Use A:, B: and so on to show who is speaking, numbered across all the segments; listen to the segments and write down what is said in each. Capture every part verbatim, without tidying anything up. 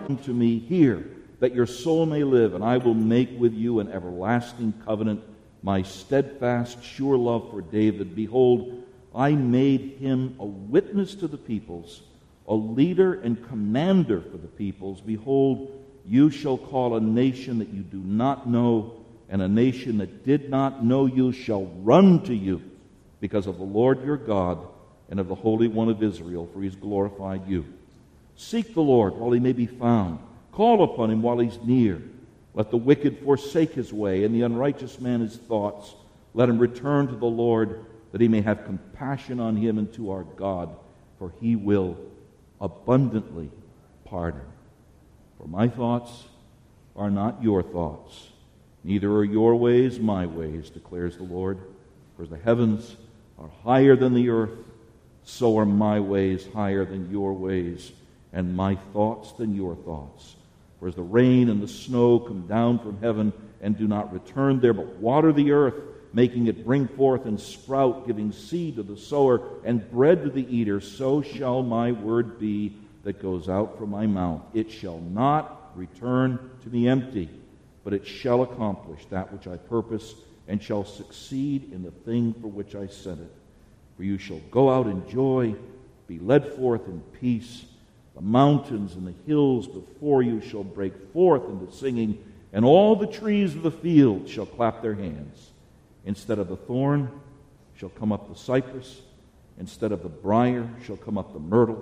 A: to me, hear, that your soul may live, and I will make with you an everlasting covenant, my steadfast, sure love for David. Behold, I made him a witness to the peoples, a leader and commander for the peoples. Behold, you shall call a nation that you do not know, and a nation that did not know you shall run to you, because of the Lord your God and of the Holy One of Israel, for he has glorified you. Seek the Lord while he may be found. Call upon him while he's near. Let the wicked forsake his way, and the unrighteous man his thoughts. Let him return to the Lord, that he may have compassion on him and to our God, for he will abundantly pardon. For my thoughts are not your thoughts, neither are your ways my ways, declares the Lord. For as the heavens are higher than the earth, so are my ways higher than your ways, and my thoughts than your thoughts. For as the rain and the snow come down from heaven and do not return there, but water the earth, making it bring forth and sprout, giving seed to the sower and bread to the eater, so shall my word be that goes out from my mouth. It shall not return to me empty, but it shall accomplish that which I purpose, and shall succeed in the thing for which I sent it. For you shall go out in joy, be led forth in peace. The mountains and the hills before you shall break forth into singing, and all the trees of the field shall clap their hands. Instead of the thorn shall come up the cypress, instead of the briar shall come up the myrtle,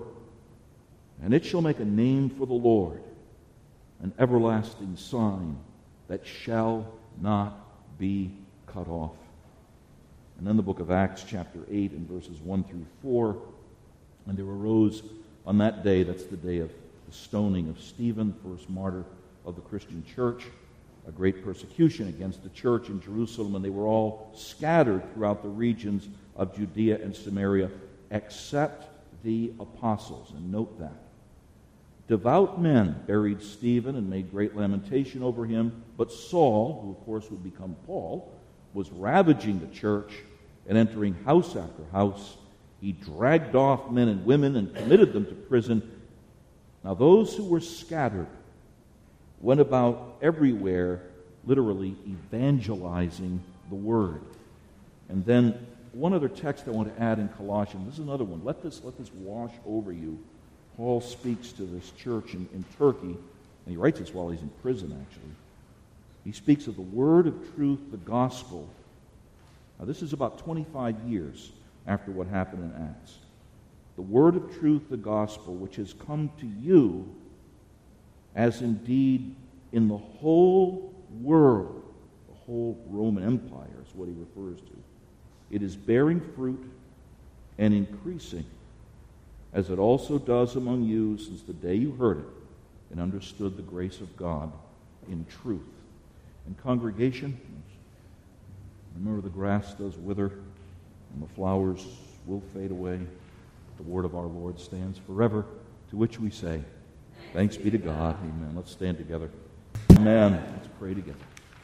A: and it shall make a name for the Lord, an everlasting sign that shall not be cut off. And then the book of Acts, chapter eight, and verses one through four. And there arose on that day, that's the day of the stoning of Stephen, first martyr of the Christian church, a great persecution against the church in Jerusalem, and they were all scattered throughout the regions of Judea and Samaria, except the apostles. And note that. Devout men buried Stephen and made great lamentation over him, but Saul, who of course would become Paul, was ravaging the church and entering house after house. He dragged off men and women and committed them to prison. Now those who were scattered went about everywhere, literally evangelizing the word. And then one other text I want to add in Colossians. This is another one. Let this, let this wash over you. Paul speaks to this church in, in Turkey, and he writes this while he's in prison, actually. He speaks of the word of truth, the gospel. Now, this is about twenty-five years after what happened in Acts. The word of truth, the gospel, which has come to you, as indeed in the whole world, the whole Roman Empire is what he refers to. It is bearing fruit and increasing, as it also does among you since the day you heard it and understood the grace of God in truth. And congregation, remember the grass does wither and the flowers will fade away. The word of our Lord stands forever, to which we say, thanks be to God. Amen. Let's stand together. Amen. Let's pray together.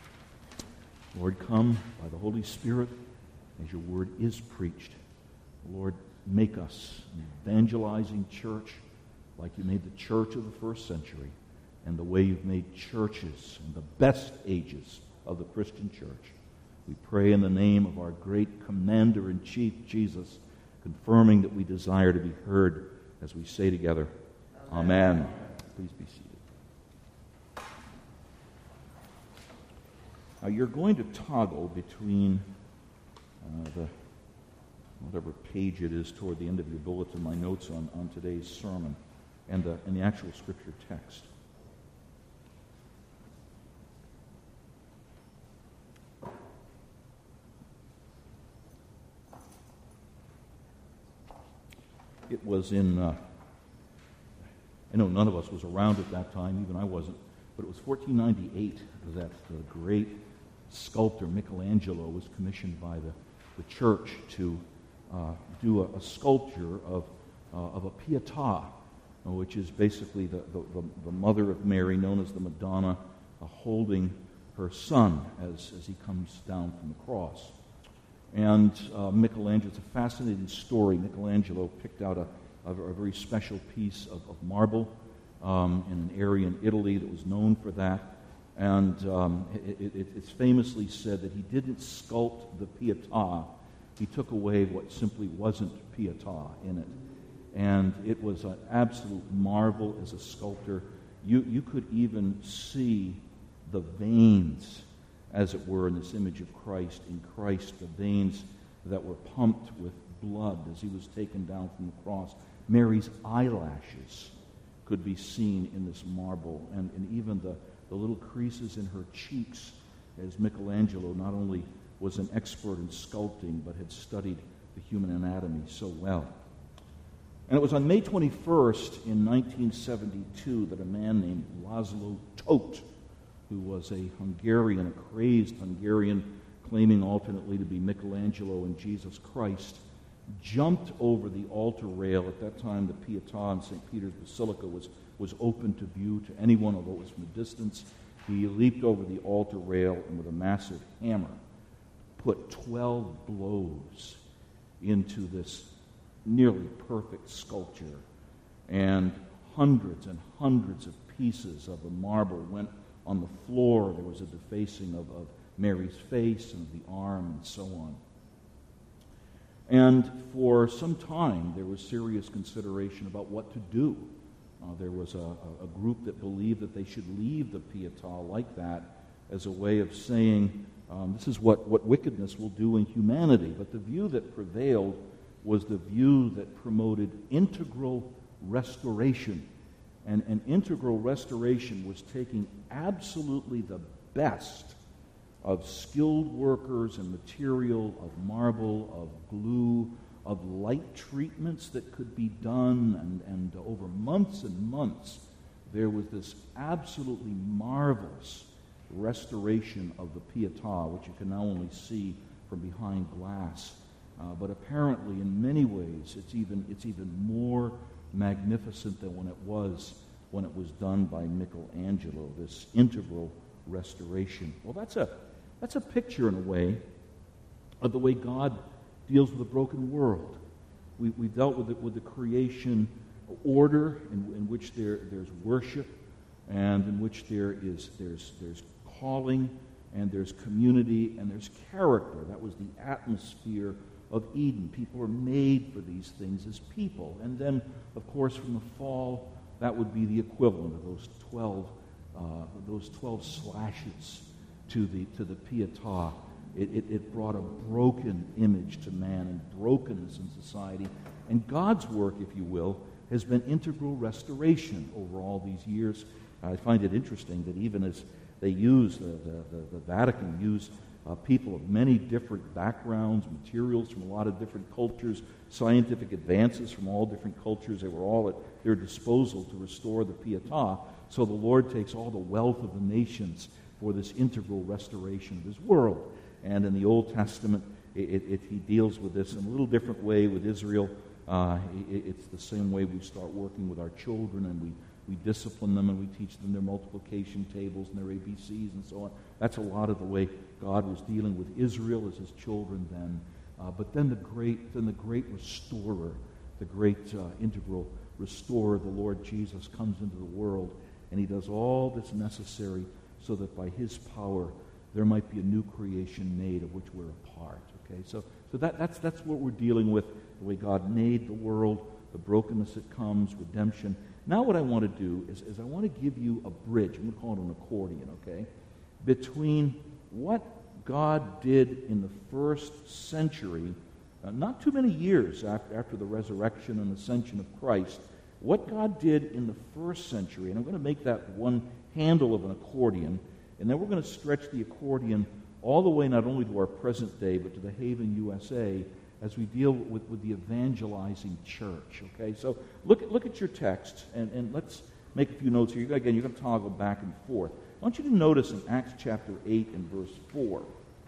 A: Lord, come by the Holy Spirit as your word is preached. Lord, make us an evangelizing church like you made the church of the first century and the way you've made churches in the best ages of the Christian church. We pray in the name of our great Commander-in-Chief, Jesus, confirming that we desire to be heard as we say together, Amen. Amen. Please be seated. Now you're going to toggle between uh, the whatever page it is toward the end of your bulletin, my notes on, on today's sermon, and the, and the actual scripture text. It was in, uh, I know none of us was around at that time, even I wasn't, but it was fourteen ninety-eight that the great sculptor Michelangelo was commissioned by the, the church to uh, do a, a sculpture of, uh, of a Pietà, which is basically the, the, the mother of Mary, known as the Madonna, uh, holding her son as, as he comes down from the cross. And uh, Michelangelo, it's a fascinating story. Michelangelo picked out a, a, a very special piece of, of marble um, in an area in Italy that was known for that. And um, it, it, it's famously said that he didn't sculpt the Pietà. He took away what simply wasn't Pietà in it. And it was an absolute marvel as a sculptor. You, you could even see the veins, as it were, in this image of Christ. In Christ, the veins that were pumped with blood as he was taken down from the cross. Mary's eyelashes could be seen in this marble, and, and even the, the little creases in her cheeks, as Michelangelo not only was an expert in sculpting, but had studied the human anatomy so well. And it was on May twenty-first in nineteen seventy-two that a man named Laszlo Tóth, who was a Hungarian, a crazed Hungarian, claiming alternately to be Michelangelo and Jesus Christ, jumped over the altar rail. At that time, the Pietà in Saint Peter's Basilica was, was open to view to anyone, although it was from a distance. He leaped over the altar rail and with a massive hammer put twelve blows into this nearly perfect sculpture. And hundreds and hundreds of pieces of the marble went on the floor. There was a defacing of, of Mary's face and of the arm and so on. And for some time, there was serious consideration about what to do. Uh, there was a, a group that believed that they should leave the Pietà like that as a way of saying, um, this is what, what wickedness will do in humanity. But the view that prevailed was the view that promoted integral restoration. And an integral restoration was taking absolutely the best of skilled workers and material, of marble, of glue, of light treatments that could be done, and, and over months and months, there was this absolutely marvelous restoration of the Pietà, which you can now only see from behind glass. Uh, but apparently, in many ways, it's even it's even more magnificent than when it was when it was done by Michelangelo. This integral restoration. Well, that's a that's a picture, in a way, of the way God deals with a broken world. We we dealt with it with the creation order, in, in which there there's worship, and in which there is there's there's calling, and there's community, and there's character. That was the atmosphere of Eden. People are made for these things as people. And then, of course, from the fall, that would be the equivalent of those twelve, uh, those twelve slashes to the to the Pietà. It, it, it brought a broken image to man and brokenness in society. And God's work, if you will, has been integral restoration over all these years. I find it interesting that even as they use, the, the, the, the Vatican used uh, people of many different backgrounds, materials from a lot of different cultures, scientific advances from all different cultures. They were all at their disposal to restore the Pietà. So the Lord takes all the wealth of the nations for this integral restoration of his world. And in the Old Testament, it, it, it, he deals with this in a little different way with Israel. Uh, it, it's the same way we start working with our children, and we We discipline them and we teach them their multiplication tables and their A B Cs and so on. That's a lot of the way God was dealing with Israel as his children then. Uh, but then the great, then the great restorer, the great uh, integral restorer, the Lord Jesus, comes into the world, and he does all that's necessary so that by his power there might be a new creation made of which we're a part. Okay, so so that that's that's what we're dealing with. The way God made the world, the brokenness that comes, redemption. Now what I want to do is, is I want to give you a bridge, I'm going to call it an accordion, okay, between what God did in the first century, uh, not too many years after, after the resurrection and ascension of Christ, what God did in the first century, and I'm going to make that one handle of an accordion, and then we're going to stretch the accordion all the way not only to our present day, but to the Haven, U S A, as we deal with, with the evangelizing church, okay? So look at, look at your text, and, and let's make a few notes here. You, again, you're going to toggle back and forth. I want you to notice in Acts chapter eight and verse four,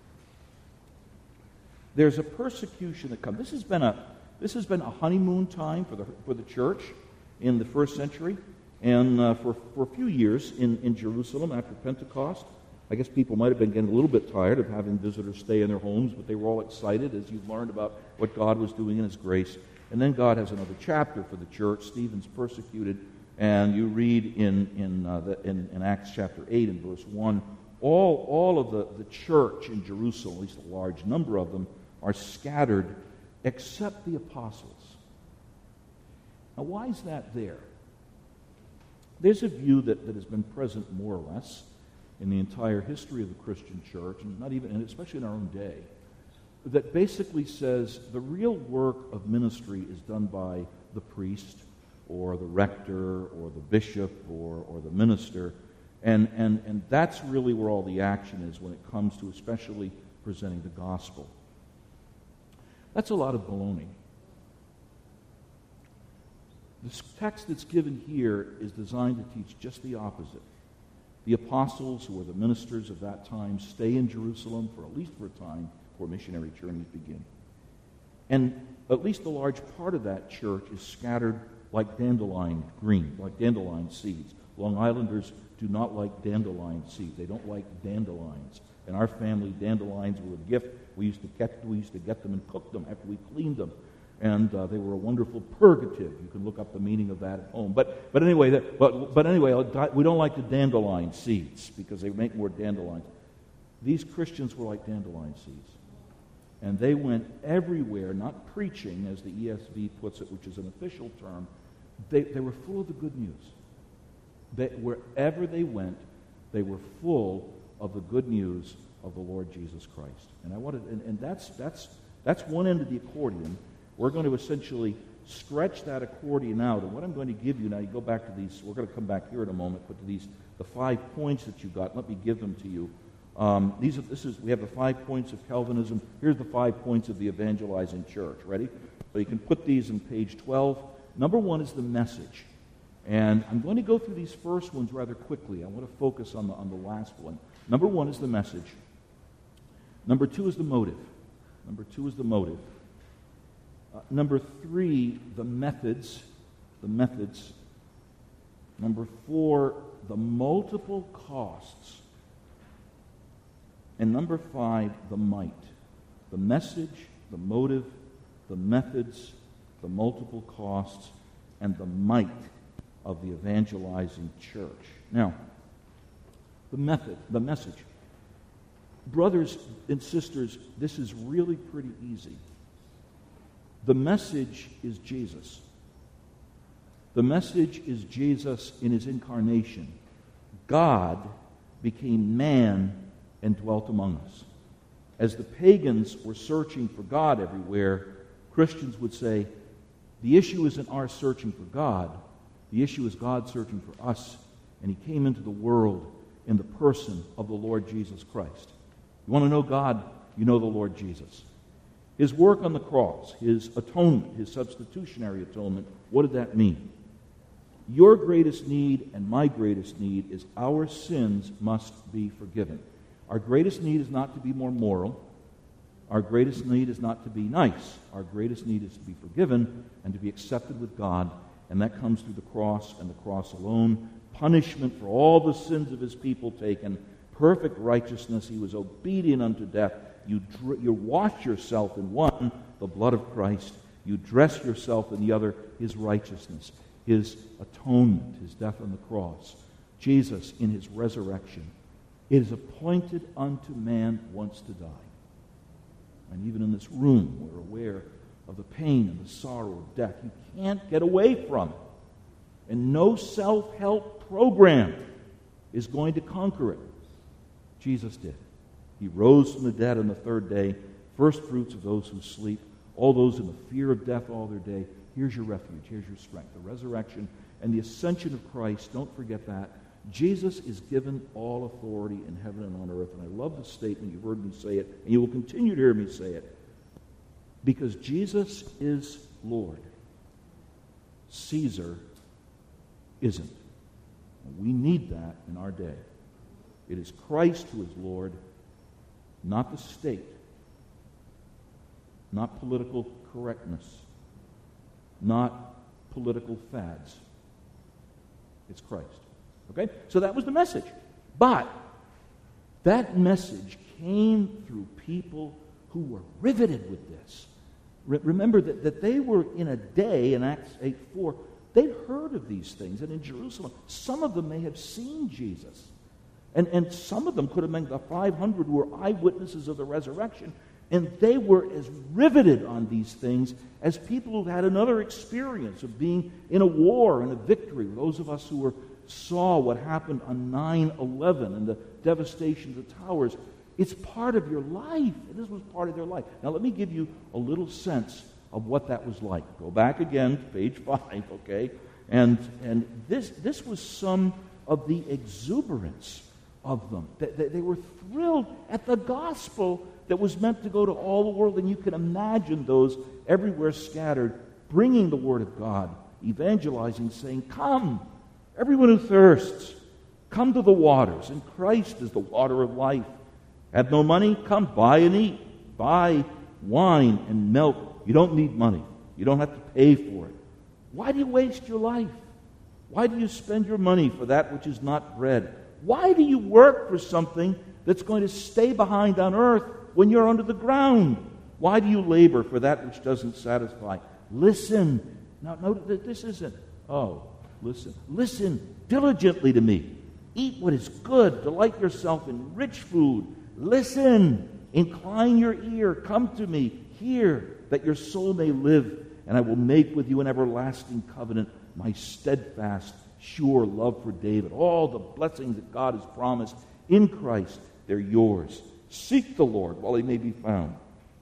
A: there's a persecution that comes. This has been a, this has been a honeymoon time for the, for the church in the first century, and uh, for, for a few years in, in Jerusalem after Pentecost. I guess people might have been getting a little bit tired of having visitors stay in their homes, but they were all excited as you've learned about what God was doing in his grace. And then God has another chapter for the church. Stephen's persecuted And you read in in, uh, the, in in Acts chapter eight and verse one, all all of the, the church in Jerusalem, at least a large number of them, are scattered except the apostles. Now, why is that there? There's a view that, that has been present more or less in the entire history of the Christian church, and not even, and especially in our own day, that basically says the real work of ministry is done by the priest or the rector or the bishop or, or the minister, and, and, and that's really where all the action is when it comes to especially presenting the gospel. That's a lot of baloney. The text that's given here is designed to teach just the opposite. The apostles, who were the ministers of that time, stay in Jerusalem for at least for a time before missionary journeys begin. And at least a large part of that church is scattered like dandelion green, like dandelion seeds. Long Islanders do not like dandelion seeds. They don't like dandelions. In our family, dandelions were a gift. We used to get, we used to get them and cook them after we cleaned them. And uh, they were a wonderful purgative. You can look up the meaning of that at home. But but anyway, that, but but anyway, we don't like the dandelion seeds because they make more dandelions. These Christians were like dandelion seeds, and they went everywhere, not preaching, as the E S V puts it, which is an official term. They they were full of the good news. They, wherever they went, they were full of the good news of the Lord Jesus Christ. And I wanted, and, and that's that's that's one end of the accordion. We're going to essentially stretch that accordion out. And what I'm going to give you, now you go back to these, we're going to come back here in a moment, but to these, the five points that you got, let me give them to you. Um, these are, this is, we have the five points of Calvinism. Here's the five points of the evangelizing church. Ready? So you can put these on page twelve. Number one is the message. And I'm going to go through these first ones rather quickly. I want to focus on the, on the last one. Number one is the message. Number two is the motive. Number two is the motive. Uh, number three, the methods. The methods. Number four, the multiple costs. And number five, the might. The message, the motive, the methods, the multiple costs, and the might of the evangelizing church. Now, the method, the message. Brothers and sisters, this is really pretty easy. The message is Jesus. The message is Jesus in his incarnation. God became man and dwelt among us. As the pagans were searching for God everywhere, Christians would say, the issue isn't our searching for God. The issue is God searching for us. And he came into the world in the person of the Lord Jesus Christ. You want to know God? You know the Lord Jesus. His work on the cross, his atonement, his substitutionary atonement, what did that mean? Your greatest need and my greatest need is our sins must be forgiven. Our greatest need is not to be more moral. Our greatest need is not to be nice. Our greatest need is to be forgiven and to be accepted with God, and that comes through the cross and the cross alone. Punishment for all the sins of his people taken, perfect righteousness. He was obedient unto death. You, dr- you wash yourself in one, the blood of Christ. You dress yourself in the other, his righteousness, his atonement, his death on the cross. Jesus in his resurrection. It is appointed unto man once to die. And even in this room, we're aware of the pain and the sorrow of death. You can't get away from it. And no self-help program is going to conquer it. Jesus did. He rose from the dead on the third day, first fruits of those who sleep, all those in the fear of death all their day. Here's your refuge, here's your strength. The resurrection and the ascension of Christ, don't forget that. Jesus is given all authority in heaven and on earth. And I love the statement, you've heard me say it, and you will continue to hear me say it. Because Jesus is Lord. Caesar isn't. We need that in our day. It is Christ who is Lord, not the state, not political correctness, not political fads. It's Christ. Okay? So that was the message. But that message came through people who were riveted with this. Re- remember that, that they were in a day, in Acts eight four, they'd heard of these things. And in Jerusalem, some of them may have seen Jesus. And, and some of them could have been the five hundred who were eyewitnesses of the resurrection. And they were as riveted on these things as people who had another experience of being in a war and a victory. Those of us who were, saw what happened on nine eleven and the devastation of the towers. It's part of your life. This was part of their life. Now let me give you a little sense of what that was like. Go back again to page five, okay? And and this this was some of the exuberance of them. They, they were thrilled at the gospel that was meant to go to all the world, and you can imagine those everywhere scattered, bringing the word of God, evangelizing, saying, "Come, everyone who thirsts, come to the waters, and Christ is the water of life. Have no money? Come, buy and eat. Buy wine and milk. You don't need money. You don't have to pay for it. Why do you waste your life? Why do you spend your money for that which is not bread? Why do you work for something that's going to stay behind on earth when you're under the ground? Why do you labor for that which doesn't satisfy? Listen." Now, no, this isn't, oh, listen. Listen diligently to me. Eat what is good. Delight yourself in rich food. Listen. Incline your ear. Come to me. Hear, that your soul may live, and I will make with you an everlasting covenant, my steadfast, sure love for David. All the blessings that God has promised in Christ, they're yours. Seek the Lord while he may be found.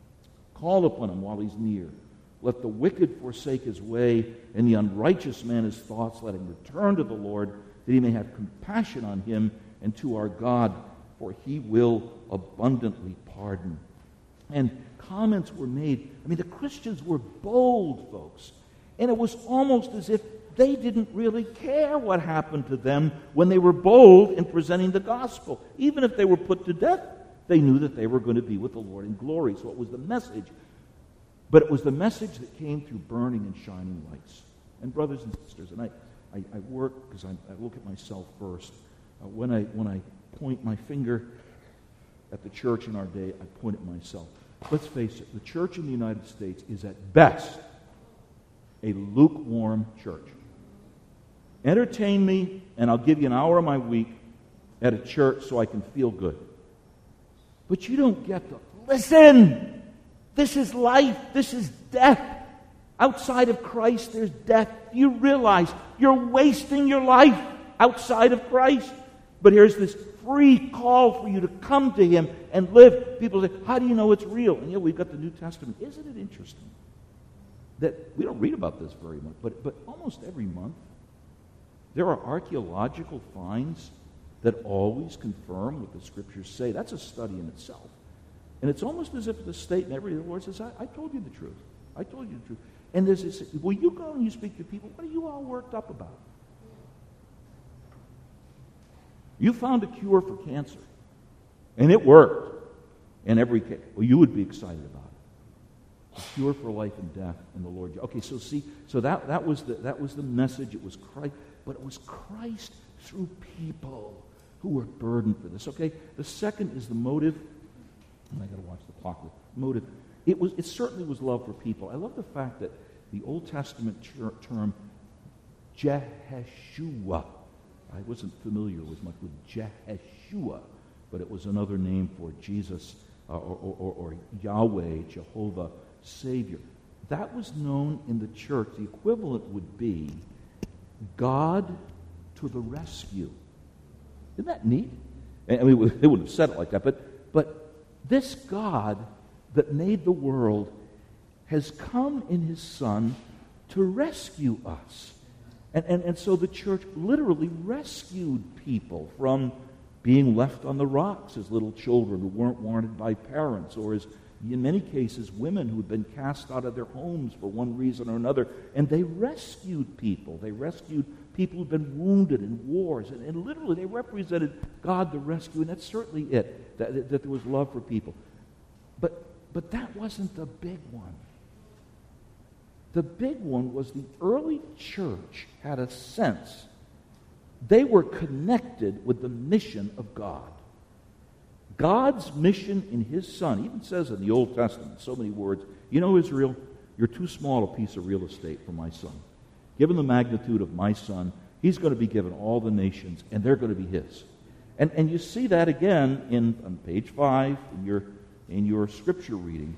A: Call upon him while he's near. Let the wicked forsake his way, and the unrighteous man his thoughts. Let him return to the Lord, that he may have compassion on him, and to our God, for he will abundantly pardon. And comments were made. I mean, the Christians were bold, folks. And it was almost as if they didn't really care what happened to them when they were bold in presenting the gospel. Even if they were put to death, they knew that they were going to be with the Lord in glory. So it was the message. But it was the message that came through burning and shining lights. And brothers and sisters, and I, I, I work because I, I look at myself first. Uh, when I when I point my finger at the church in our day, I point at myself. Let's face it, the church in the United States is at best a lukewarm church. Entertain me, and I'll give you an hour of my week at a church so I can feel good. But you don't get to listen. This is life. This is death. Outside of Christ, there's death. You realize you're wasting your life outside of Christ. But here's this free call for you to come to him and live. People say, how do you know it's real? And yeah, we've got the New Testament. Isn't it interesting that we don't read about this very much, but, but almost every month there are archaeological finds that always confirm what the Scriptures say. That's a study in itself. And it's almost as if the statement, every the Lord says, I, I told you the truth. I told you the truth. And there's this, well, you go and you speak to people, what are you all worked up about? You found a cure for cancer, and it worked in every case. Well, you would be excited about it. A cure for life and death in the Lord. Okay, so see, so that, that was the that was the message. It was Christ, but it was Christ through people who were burdened for this. Okay, the second is the motive. And I got to watch the clock. Motive. It was. It certainly was love for people. I love the fact that the Old Testament term Jeheshua. I wasn't familiar with much with Jeheshua, but it was another name for Jesus uh, or, or, or Yahweh, Jehovah, Savior. That was known in the church. The equivalent would be God to the rescue. Isn't that neat? I mean, they wouldn't have said it like that, but but this God that made the world has come in his Son to rescue us. And, and, and so the church literally rescued people from being left on the rocks as little children who weren't wanted by parents, or as, in many cases, women who had been cast out of their homes for one reason or another. And they rescued people. They rescued people who'd been wounded in wars. And, and literally, they represented God the rescue. And that's certainly it, that, that, that there was love for people. But, but that wasn't the big one. The big one was the early church had a sense they were connected with the mission of God. God's mission in his Son. He even says in the Old Testament, so many words, you know, Israel, you're too small a piece of real estate for my Son. given the magnitude of my son, he's going to be given all the nations, and they're going to be his. And and you see that again in on page five in your in your scripture reading.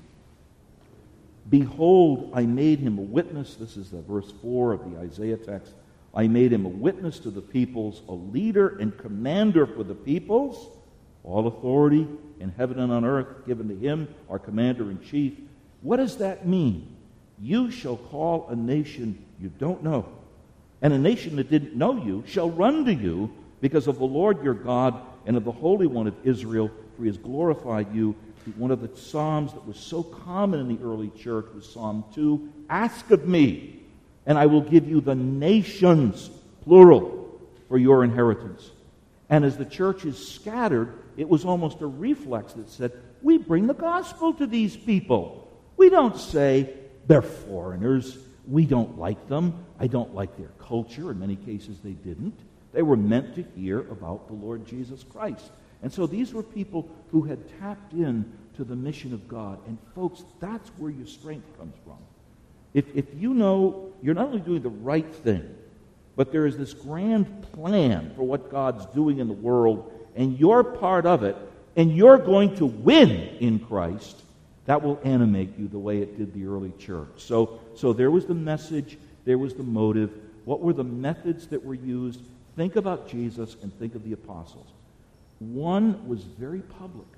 A: Behold, I made him a witness. This is the verse four of the Isaiah text. I made him a witness to the peoples, a leader and commander for the peoples. All authority in heaven and on earth given to him, our commander-in-chief. What does that mean? You shall call a nation you don't know, and a nation that didn't know you shall run to you because of the Lord your God and of the Holy One of Israel, for he has glorified you. One of the psalms that was so common in the early church was Psalm two. Ask of me, and I will give you the nations, plural, for your inheritance. And as the church is scattered, it was almost a reflex that said, we bring the gospel to these people. We don't say, they're foreigners. We don't like them. I don't like their culture. In many cases, they didn't. They were meant to hear about the Lord Jesus Christ. And so these were people who had tapped in to the mission of God. And folks, that's where your strength comes from. If, if you know you're not only doing the right thing, but there is this grand plan for what God's doing in the world, and you're part of it, and you're going to win in Christ, that will animate you the way it did the early church. So, so there was the message, there was the motive. What were the methods that were used? Think about Jesus and think of the apostles. One was very public.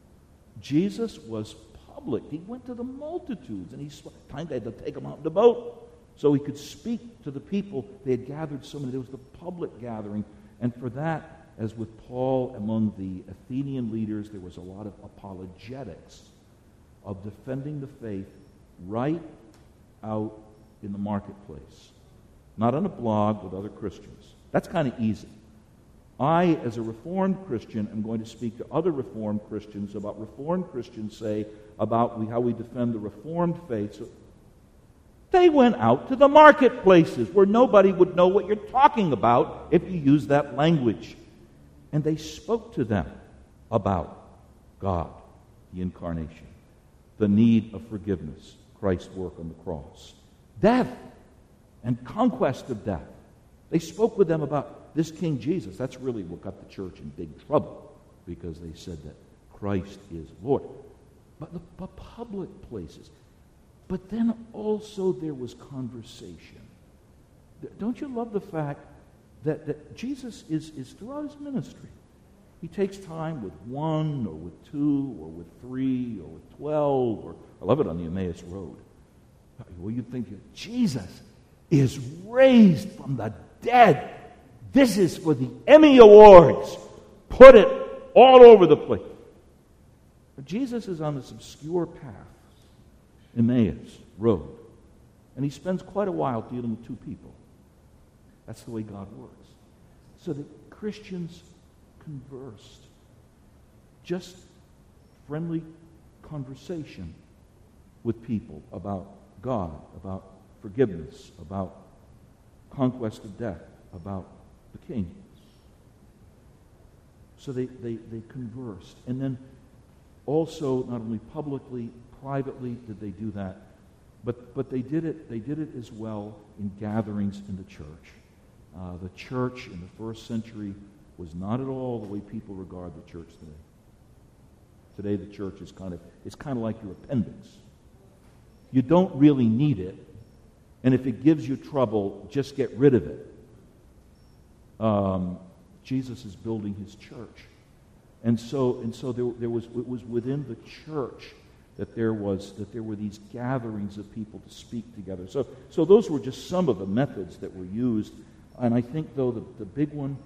A: Jesus was public. He went to the multitudes, and he time they had to take them out in the boat so he could speak to the people. They had gathered so many. There was the public gathering, and for that, as with Paul among the Athenian leaders, there was a lot of apologetics of defending the faith right out in the marketplace, not on a blog with other Christians. That's kind of easy. I, as a Reformed Christian, am going to speak to other Reformed Christians about Reformed Christians say about we, how we defend the Reformed faith. So they went out to the marketplaces where nobody would know what you're talking about if you use that language. And they spoke to them about God, the incarnation, the need of forgiveness, Christ's work on the cross, death and conquest of death. They spoke with them about this King Jesus. That's really what got the church in big trouble, because they said that Christ is Lord. But the but public places. But then also there was conversation. Don't you love the fact that, that Jesus is, is throughout his ministry, he takes time with one or with two or with three or with twelve, or I love it on the Emmaus Road. Well, you think Jesus is raised from the dead. This is for the Emmy Awards. Put it all over the place. But Jesus is on this obscure path, Emmaus Road, and he spends quite a while dealing with two people. That's the way God works. So that Christians conversed. Just friendly conversation with people about God, about forgiveness, about conquest of death, about the King. So they, they, they conversed. And then also, not only publicly, privately did they do that, but, but they did it they did it as well in gatherings in the church. Uh, the church in the first century was not at all the way people regard the church today. Today the church is kind of it's kind of like your appendix. You don't really need it, and if it gives you trouble, just get rid of it. Um, Jesus is building his church, and so and so there, there was it was within the church that there was that there were these gatherings of people to speak together. So so those were just some of the methods that were used, and I think though the, the big one,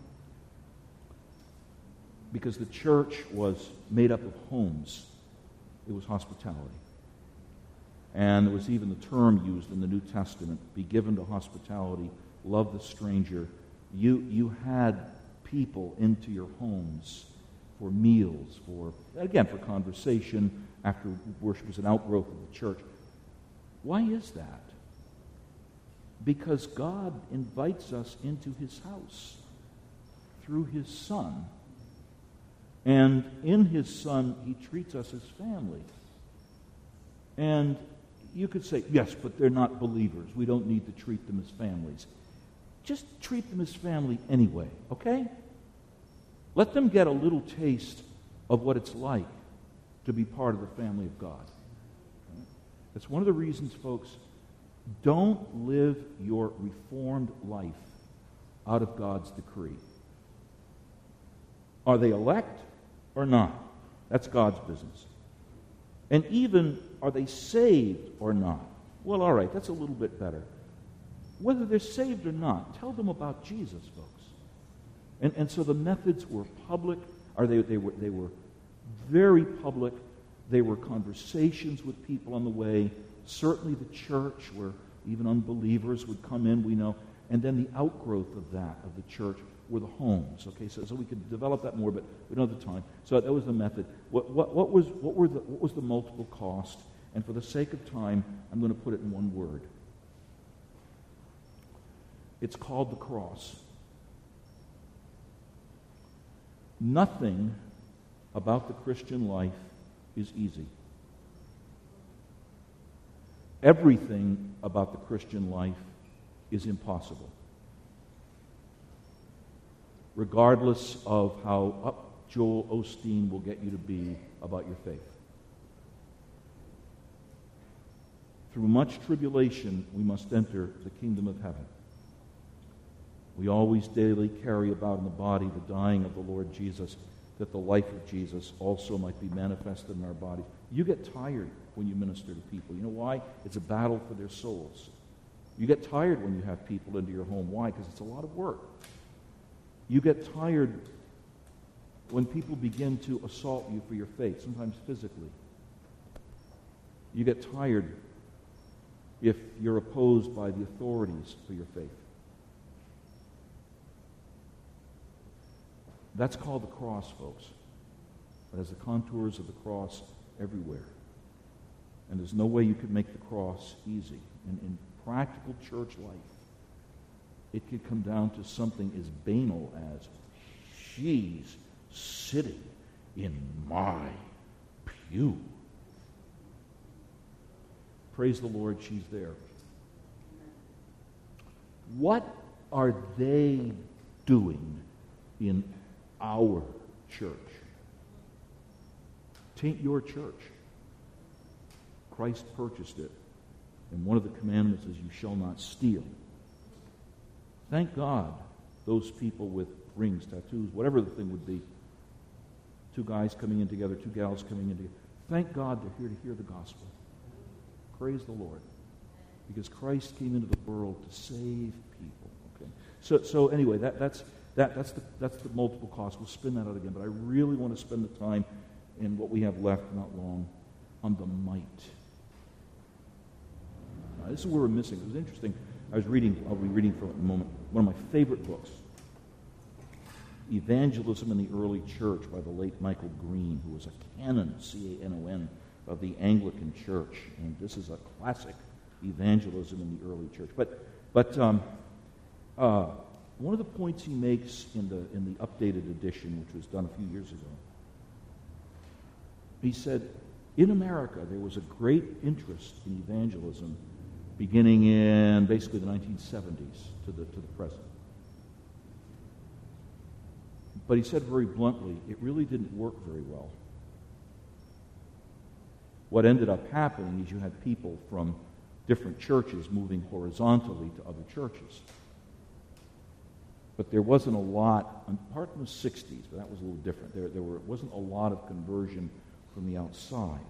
A: because the church was made up of homes, it was hospitality. And there was even the term used in the New Testament, be given to hospitality, love the stranger. You you had people into your homes for meals, for, again, for conversation after worship was an outgrowth of the church. Why is that? Because God invites us into his house through his Son. And in his Son, he treats us as family. And You could say, yes, but they're not believers. We don't need to treat them as families. Just treat them as family anyway, okay? Let them get a little taste of what it's like to be part of the family of God. That's one of the reasons, folks, don't live your reformed life out of God's decree. Are they elect or not? That's God's business. And even, are they saved or not? Well, all right, that's a little bit better. Whether they're saved or not, tell them about Jesus, folks. And, and so the methods were public, or they, they, were, they were very public. They were conversations with people on the way. Certainly the church, where even unbelievers would come in, we know. And then the outgrowth of that, of the church, were the homes. Okay, so, so we could develop that more, but we don't have the time. So that was the method. What, what, what, was, what, were the, what was the multiple cost? And for the sake of time, I'm going to put it in one word. It's called the cross. Nothing about the Christian life is easy. Everything about the Christian life is impossible, regardless of how up Joel Osteen will get you to be about your faith. Through much tribulation, we must enter the kingdom of heaven. We always daily carry about in the body the dying of the Lord Jesus, that the life of Jesus also might be manifested in our bodies. You get tired when you minister to people. You know why? It's a battle for their souls. You get tired when you have people into your home. Why? Because it's a lot of work. You get tired when people begin to assault you for your faith, sometimes physically. You get tired if you're opposed by the authorities for your faith. That's called the cross, folks. It has the contours of the cross everywhere. And there's no way you could make the cross easy. And in practical church life, it could come down to something as banal as, she's sitting in my pew. Praise the Lord, she's there. What are they doing in our church? Tain't your church. Christ purchased it. And one of the commandments is, you shall not steal. Thank God those people with rings, tattoos, whatever the thing would be, two guys coming in together, two gals coming in together, thank God they're here to hear the gospel. Praise the Lord. Because Christ came into the world to save people. Okay. So so anyway, that that's that that's the that's the multiple cost. We'll spin that out again, but I really want to spend the time in what we have left, not long, on the might. Now, this is where we're missing. It was interesting. I was reading, I'll be reading for a moment, one of my favorite books, Evangelism in the Early Church by the late Michael Green, who was a canon, C A N O N, of the Anglican Church. And this is a classic evangelism in the early church. But but um, uh, one of the points he makes in the in the updated edition, which was done a few years ago, he said, in America there was a great interest in evangelism beginning in basically the nineteen seventies to the to the present. But he said very bluntly, it really didn't work very well. What ended up happening is you had people from different churches moving horizontally to other churches. But there wasn't a lot, apart from the sixties, but that was a little different. There, there were, wasn't a lot of conversion from the outside.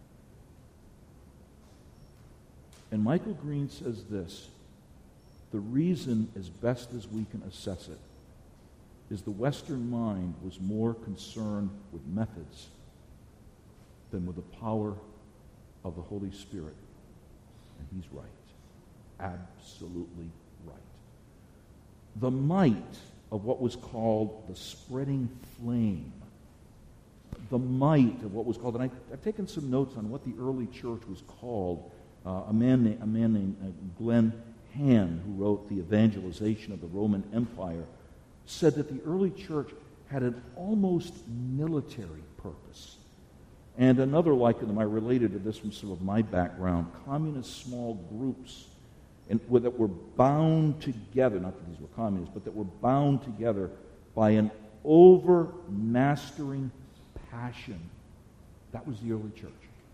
A: And Michael Green says this, the reason, as best as we can assess it, is the Western mind was more concerned with methods than with the power of the Holy Spirit. And he's right. Absolutely right. The might of what was called the spreading flame, the might of what was called, and I, I've taken some notes on what the early church was called. Uh, a man named, a man named uh, Glenn Hann, who wrote The Evangelization of the Roman Empire, said that the early church had an almost military purpose. And another like them, I related to this from some of my background, communist small groups and, that were bound together, not that these were communists, but that were bound together by an overmastering passion. That was the early church.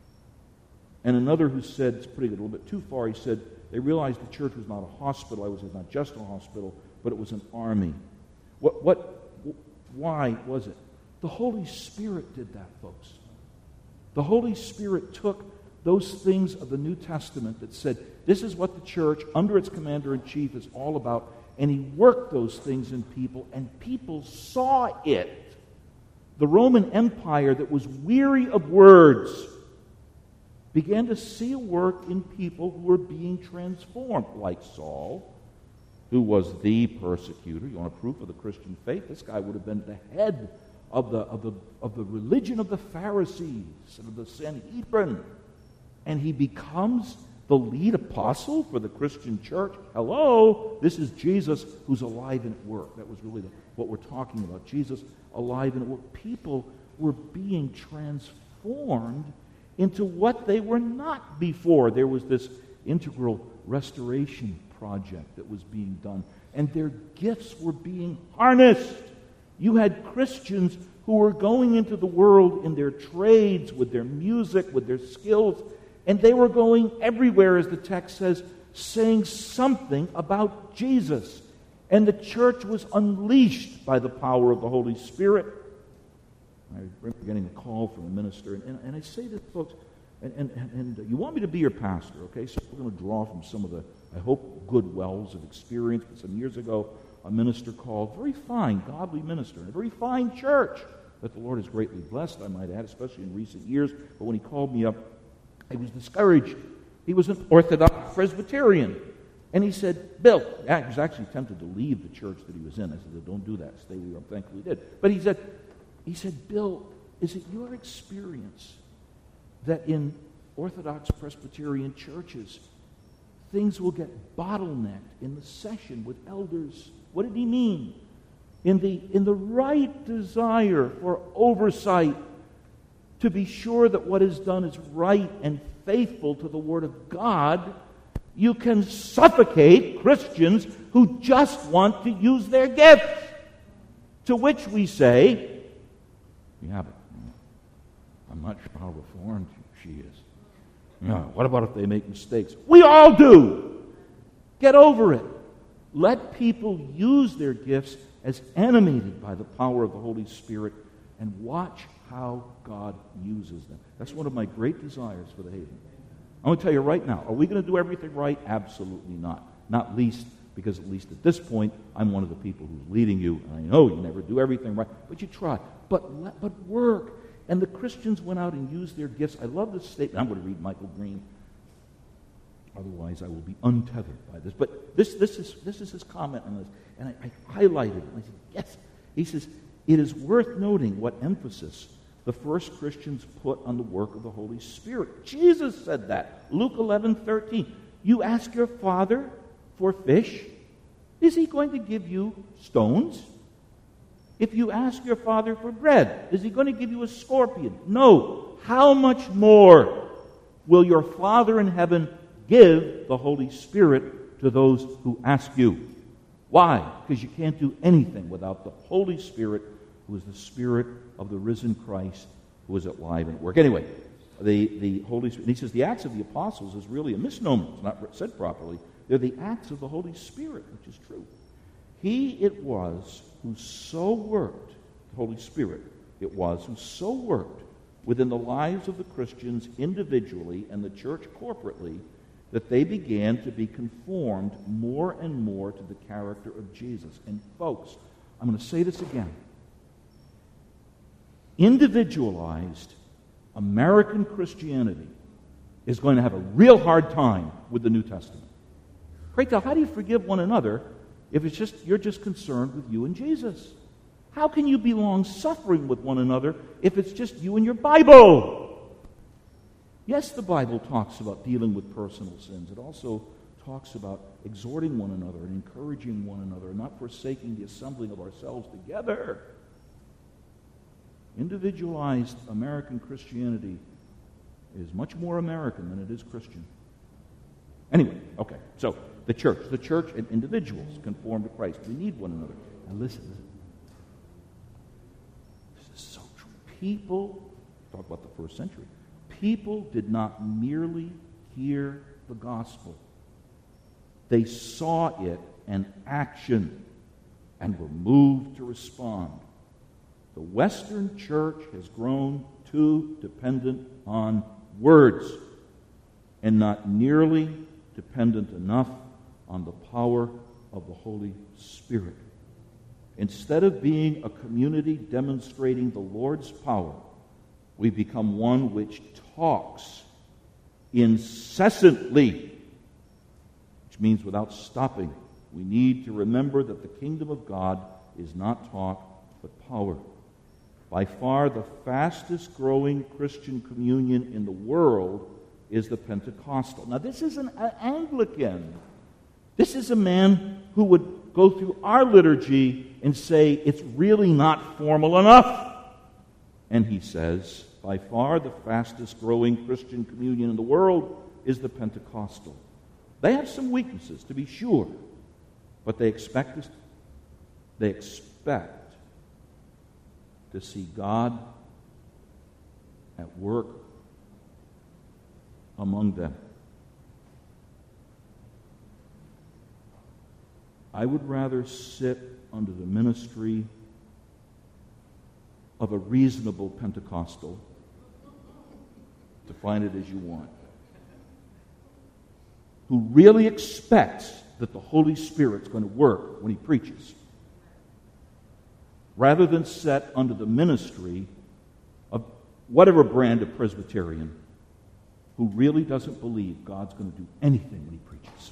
A: And another who said, it's putting it a little bit too far, he said, they realized the church was not a hospital. I was not just a hospital, but it was an army. What, what, why was it? The Holy Spirit did that, folks. The Holy Spirit took those things of the New Testament that said, this is what the church, under its commander-in-chief, is all about, and he worked those things in people, and people saw it. The Roman Empire that was weary of words began to see a work in people who were being transformed, like Saul, who was the persecutor. You want a proof of the Christian faith? This guy would have been the head of the, of the, of the religion of the Pharisees and of the Sanhedrin. And he becomes the lead apostle for the Christian church. Hello, this is Jesus who's alive and at work. That was really the, what we're talking about. Jesus alive and at work. People were being transformed into what they were not before. There was this integral restoration project that was being done, and their gifts were being harnessed. You had Christians who were going into the world in their trades, with their music, with their skills, and they were going everywhere, as the text says, saying something about Jesus. And the church was unleashed by the power of the Holy Spirit. I remember getting a call from a minister, and, and, and I say to folks, and, and, and you want me to be your pastor, okay? So we're going to draw from some of the, I hope, good wells of experience. But some years ago, a minister called, very fine, godly minister, in a very fine church that the Lord has greatly blessed, I might add, especially in recent years. But when he called me up, I was discouraged. He was an Orthodox Presbyterian. And he said, Bill, yeah, he was actually tempted to leave the church that he was in. I said, don't do that. Stay where you are. Thankfully he did. But he said, he said, Bill, is it your experience that in Orthodox Presbyterian churches, things will get bottlenecked in the session with elders? What did he mean? In the, in the right desire for oversight, to be sure that what is done is right and faithful to the Word of God, you can suffocate Christians who just want to use their gifts. To which we say, yeah, but I'm much more reformed she is. Yeah, what about if they make mistakes? We all do. Get over it. Let people use their gifts as animated by the power of the Holy Spirit, and watch how God uses them. That's one of my great desires for the Haven. I'm going to tell you right now, are we going to do everything right? Absolutely not. Not least because at least at this point, I'm one of the people who's leading you, and I know you never do everything right, but you try. But let, but work. And the Christians went out and used their gifts. I love this statement. I'm going to read Michael Green. Otherwise, I will be untethered by this. But this, this, is, this is his comment on this. And I, I highlighted it. And I said, yes. He says, it is worth noting what emphasis the first Christians put on the work of the Holy Spirit. Jesus said that. Luke eleven thirteen. You ask your Father for fish, is he going to give you stones? If you ask your Father for bread, is he going to give you a scorpion? No. How much more will your Father in heaven give the Holy Spirit to those who ask you? Why? Because you can't do anything without the Holy Spirit, who is the Spirit of the risen Christ, who is alive and at work. Anyway, the, the Holy Spirit, he says the Acts of the Apostles is really a misnomer. It's not said properly. They're the acts of the Holy Spirit, which is true. He it was who so worked, the Holy Spirit it was, who so worked within the lives of the Christians individually and the church corporately, that they began to be conformed more and more to the character of Jesus. And folks, I'm going to say this again. Individualized American Christianity is going to have a real hard time with the New Testament. Pray tell, how do you forgive one another if it's just you're just concerned with you and Jesus? How can you be long-suffering with one another if it's just you and your Bible? Yes, the Bible talks about dealing with personal sins. It also talks about exhorting one another and encouraging one another and not forsaking the assembling of ourselves together. Individualized American Christianity is much more American than it is Christian. Anyway, okay, so the church. The church and individuals conform to Christ. We need one another. Now listen, listen. This is so true. People, talk about the first century, people did not merely hear the gospel. They saw it in action and were moved to respond. The Western church has grown too dependent on words and not nearly dependent enough on the power of the Holy Spirit. Instead of being a community demonstrating the Lord's power, we become one which talks incessantly, which means without stopping. We need to remember that the kingdom of God is not talk, but power. By far the fastest growing Christian communion in the world is the Pentecostal. Now this is an Anglican. This is a man who would go through our liturgy and say it's really not formal enough. And he says, by far the fastest growing Christian communion in the world is the Pentecostal. They have some weaknesses, to be sure, but they expect us, they expect to see God at work among them. I would rather sit under the ministry of a reasonable Pentecostal, define it as you want, who really expects that the Holy Spirit's going to work when he preaches, rather than set under the ministry of whatever brand of Presbyterian who really doesn't believe God's going to do anything when he preaches.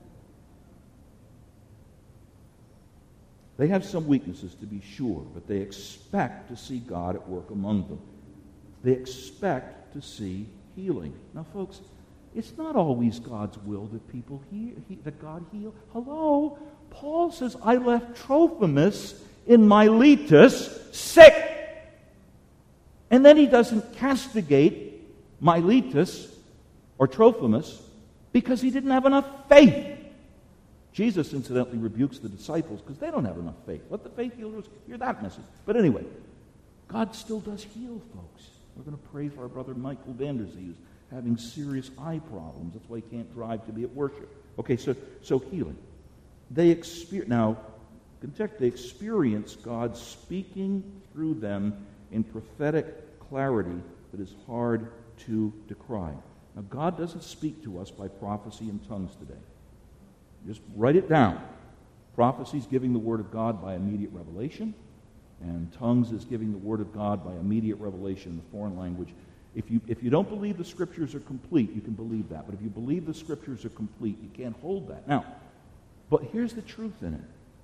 A: They have some weaknesses, to be sure, but they expect to see God at work among them. They expect to see healing. Now, folks, it's not always God's will that people heal, he, that God heal. Hello? Paul says, I left Trophimus in Miletus sick. And then he doesn't castigate Miletus or Trophimus because he didn't have enough faith. Jesus, incidentally, rebukes the disciples because they don't have enough faith. Let the faith healers hear that message. But anyway, God still does heal, folks. We're going to pray for our brother Michael Vanderzee, who's having serious eye problems. That's why he can't drive to be at worship. Okay, so so healing. They experience now. They experience God speaking through them in prophetic clarity that is hard to decry. Now, God doesn't speak to us by prophecy and tongues today. Just write it down. Prophecy is giving the Word of God by immediate revelation, and tongues is giving the Word of God by immediate revelation in the foreign language. If you, if you don't believe the Scriptures are complete, you can believe that. But if you believe the Scriptures are complete, you can't hold that. Now, but here's the truth in it.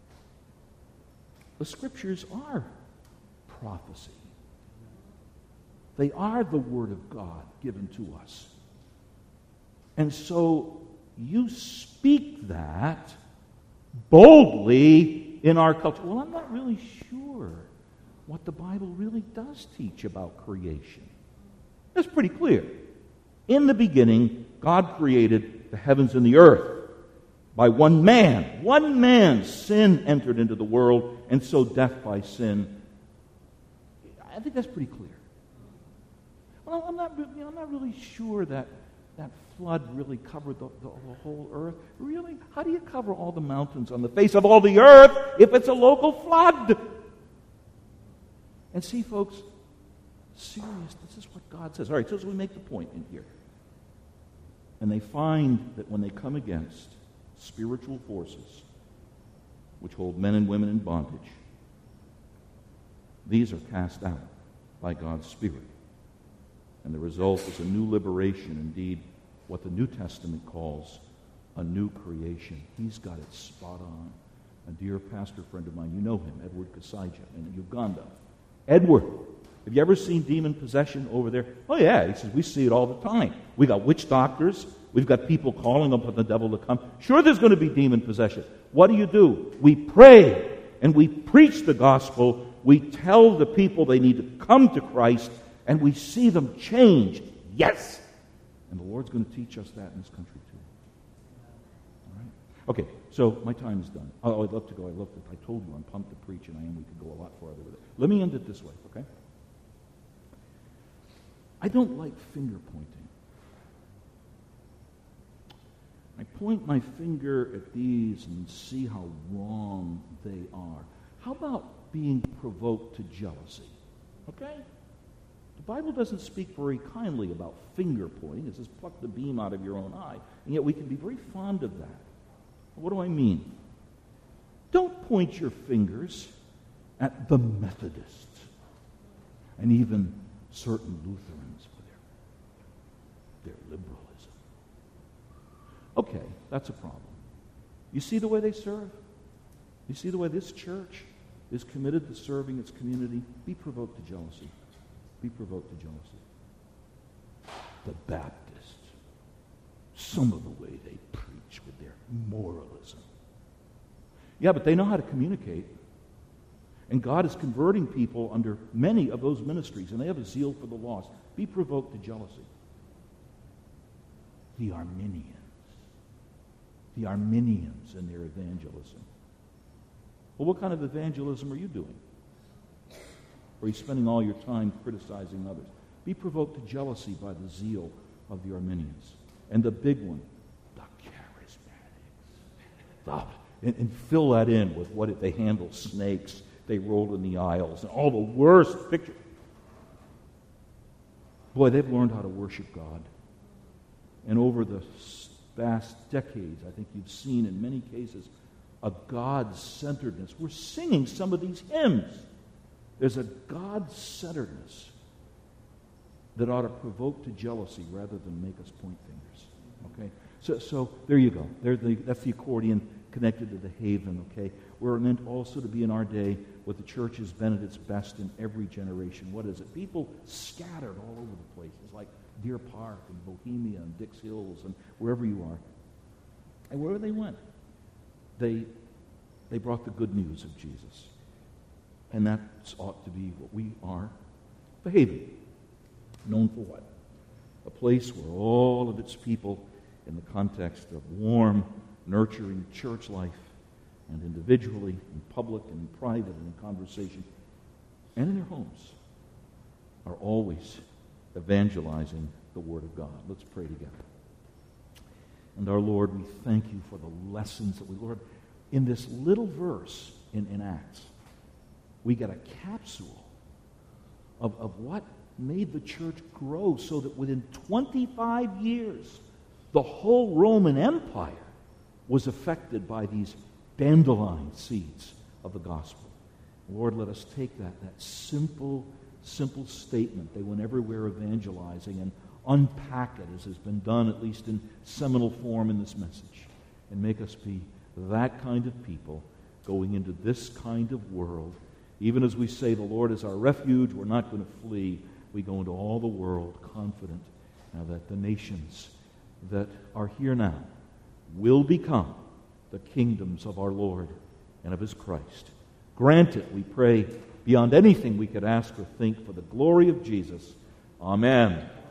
A: The Scriptures are prophecy. They are the Word of God given to us. And so you speak that boldly in our culture. Well, I'm not really sure what the Bible really does teach about creation. It's pretty clear. In the beginning, God created the heavens and the earth. By one man, one man, sin entered into the world, and so death by sin. I think that's pretty clear. Well, I'm not, you know, I'm not really sure that that flood really covered the, the, the whole earth. Really? How do you cover all the mountains on the face of all the earth if it's a local flood? And see, folks, serious, this is what God says. All right, so as we make the point in here. And they find that when they come against spiritual forces which hold men and women in bondage, these are cast out by God's Spirit. And the result is a new liberation, indeed, what the New Testament calls a new creation. He's got it spot on. A dear pastor friend of mine, you know him, Edward Kasaija in Uganda. Edward, have you ever seen demon possession over there? Oh yeah, he says, we see it all the time. We got witch doctors. We've got people calling upon the devil to come. Sure, there's going to be demon possession. What do you do? We pray and we preach the gospel We tell the people they need to come to Christ, and we see them change. Yes! And the Lord's going to teach us that in this country too. All right? Okay, so my time is done. Oh, I'd love to go. I love to. I told you I'm pumped to preach, and I am. We could go a lot farther with it. Let me end it this way, okay? I don't like finger pointing. I point my finger at these and see how wrong they are. How about being provoked to jealousy? Okay? The Bible doesn't speak very kindly about finger pointing. It says pluck the beam out of your own eye. And yet we can be very fond of that. What do I mean? Don't point your fingers at the Methodists and even certain Lutherans for their, their liberalism. Okay, that's a problem. You see the way they serve? You see the way this church is committed to serving its community? Be provoked to jealousy. Be provoked to jealousy. The Baptists, some of the way they preach with their moralism. Yeah, but they know how to communicate. And God is converting people under many of those ministries, and they have a zeal for the lost. Be provoked to jealousy. The Arminians. The Arminians and their evangelism. Well, what kind of evangelism are you doing? Or are you spending all your time criticizing others? Be provoked to jealousy by the zeal of the Arminians. And the big one, the charismatics. The, and, and fill that in with what it, they handle snakes, they roll in the aisles, and all the worst pictures. Boy, they've learned how to worship God. And over the vast decades, I think you've seen in many cases a God-centeredness. We're singing some of these hymns. There's a God-centeredness that ought to provoke to jealousy rather than make us point fingers. Okay? So, so there you go. There the, that's the accordion connected to the haven. Okay? We're meant also to be in our day what the church has been at its best in every generation. What is it? People scattered all over the places, like Deer Park and Bohemia and Dix Hills and wherever you are. And wherever they went, they they brought the good news of Jesus. And that ought to be what we are, the haven. Known for what? A place where all of its people, in the context of warm, nurturing church life, and individually, in public, and in private, and in conversation, and in their homes, are always evangelizing the Word of God. Let's pray together. And our Lord, we thank you for the lessons that we, Lord, in this little verse in, in Acts, we get a capsule of, of what made the church grow so that within twenty-five years, the whole Roman Empire was affected by these dandelion seeds of the gospel. Lord, let us take that, that simple, simple statement. They went everywhere evangelizing and unpack it as has been done, at least in seminal form in this message, and make us be that kind of people going into this kind of world. Even as we say the Lord is our refuge, we're not going to flee. We go into all the world confident now that the nations that are here now will become the kingdoms of our Lord and of His Christ. Grant it, we pray, beyond anything we could ask or think, for the glory of Jesus. Amen.